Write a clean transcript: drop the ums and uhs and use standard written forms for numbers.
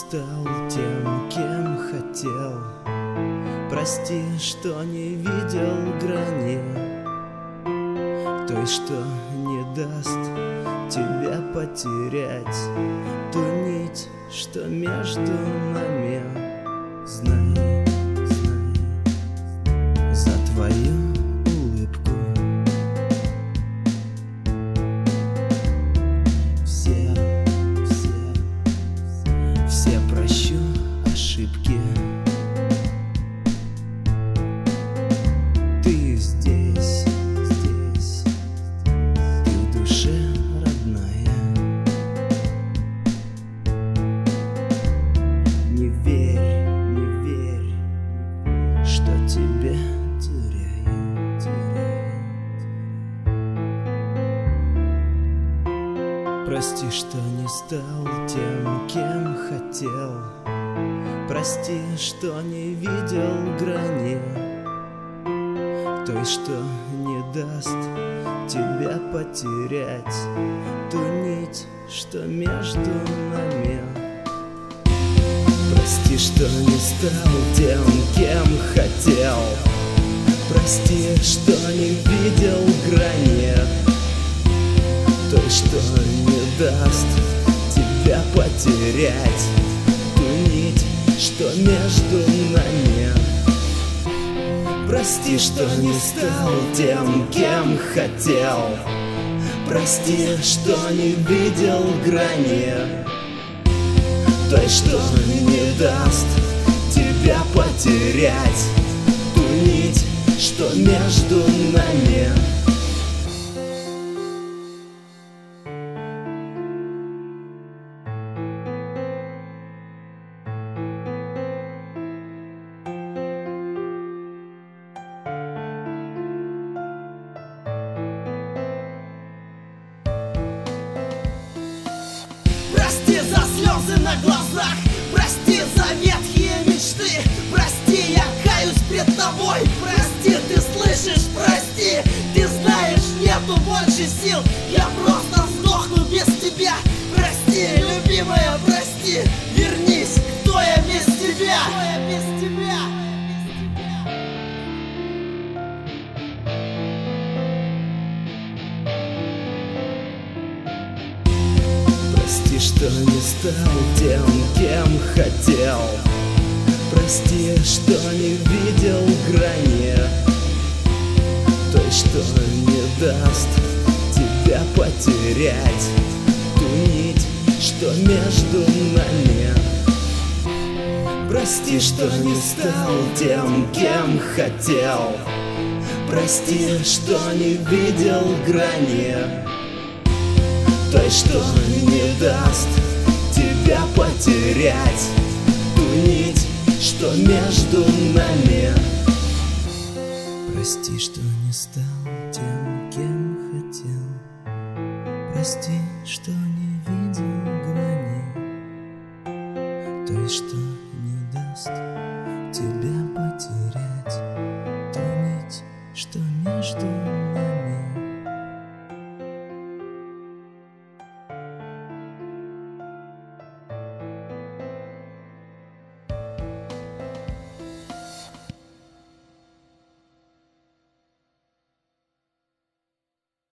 стал тем, кем хотел. Прости, что не видел грани, той, что не даст тебя потерять, ту нить, что между нами. Знай, знай, за твою улыбку все прощу ошибки. Ты здесь, ты в душе родная. Не верь, что тебя теряю. Прости, что не стал тем, кем хотел. Прости, что не видел грани, той, что не даст тебя потерять, ту нить, что между нами. Прости, что не стал тем, кем хотел. Прости, что не видел грани, той, что не даст тебя потерять, ту нить, что между нами. Прости, что не стал тем, кем хотел. Прости, что не видел грани, той, что не даст тебя потерять, ту нить, что между нами. Прости за слезы на глазах, прости за ветхие мечты. Прости, я каюсь пред тобой. Прости, ты слышишь, прости. Ты знаешь, нету больше сил. Я просто сдохну без тебя. Прости, любимая, прости. Вернись, кто я без тебя? Прости, что не стал тем, кем хотел. Прости, что не видел грани, той, что не даст тебя потерять, ту нить, что между нами. Прости, что не стал тем, кем хотел. Прости, что не видел грани, той, что не даст тебя потерять, ту нить, что между нами. Прости, что не стал тем, кем хотел. Прости, что